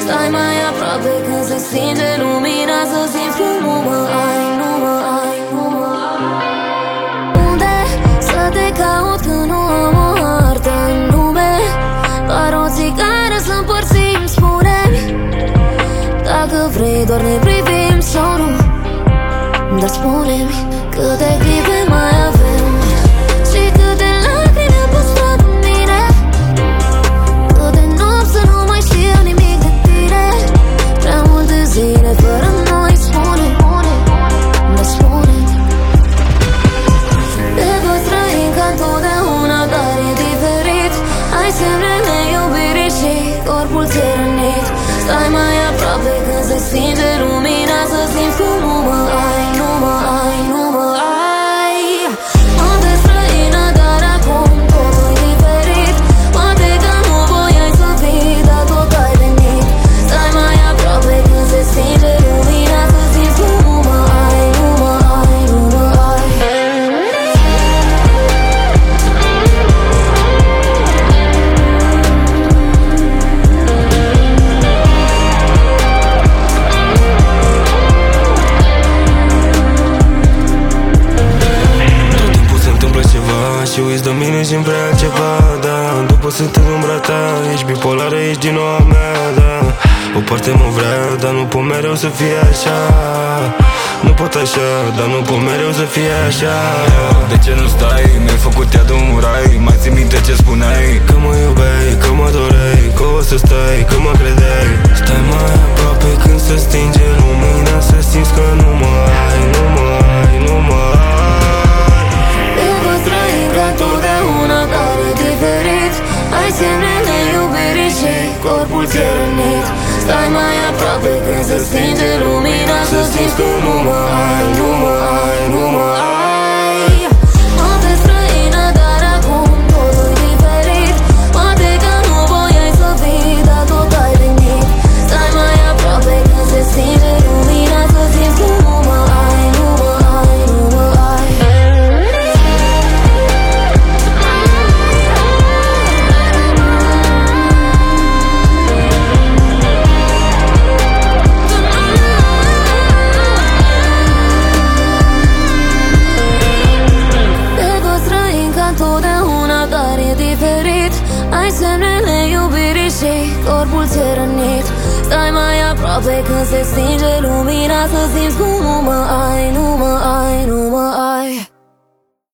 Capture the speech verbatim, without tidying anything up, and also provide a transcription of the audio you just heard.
Stai mai aproape când se stinge lumina, să simți cum nu mă ai, nu mă ai, nu mă ai. Unde să te caut când nu am o hartă în lume? Doar o țigară să împărțim, spune-mi dacă vrei doar ne privim sau nu. Dar spune-mi câte clipe mai avem și câte lacrimi am păstrat în mine, câte nopți să nu mai știu nimic de tine. Prea multe zile fără noi, spune-mi, dar spune-mi te poți trăi ca întotdeauna, dar e diferit. Ai semnele iubirii și corpul ți-e rănit. Stai mai aproape când se stinge lumina, să simți cum nu mă ai, nu mă ai, nu mă ai. Mă vezi străină, dar acum totul e diferit. Poate că nu voiai să fii, dar tot ai venit. Stai mai aproape când se stinge lumina, să simți cum nu mă ai, nu mă ai, nu mă ai. Și uiți de mine și-mi vrea altceva, da. După sunt în umbra ta, ești bipolară, ești din noua mea, da. O parte mă vrea, dar nu pot mereu să fie așa. Nu pot așa, dar nu pot mereu să fie așa. De ce nu stai? Mi-ai făcut iad un rai. Mai ții minte ce spuneai? Că mă iubeai, că mă doreai, că o să stai, că mă credeai. Stai mai aproape când se stinge lumina, să simți că nu mă ai, nu mă ai, nu mă ai. Totdeauna, dar e diferit. Ai semnele iubirii și corpul ți-e rănit. Stai mai aproape când se stinge lumina, să simți cum nu mă ai, nu mă ai, nu mă ai. Mă vezi străină, dar acum totul e diferit. Poate că nu voiai să fii, dar tot ai venit. Stai mai aproape când se stinge lumina, să simți cum nu mă ai, nu mă ai, nu mă ai. Ai semnele iubirii și corpul ți-e rănit. Stai mai aproape când se stinge lumina, să simți cum nu mă ai.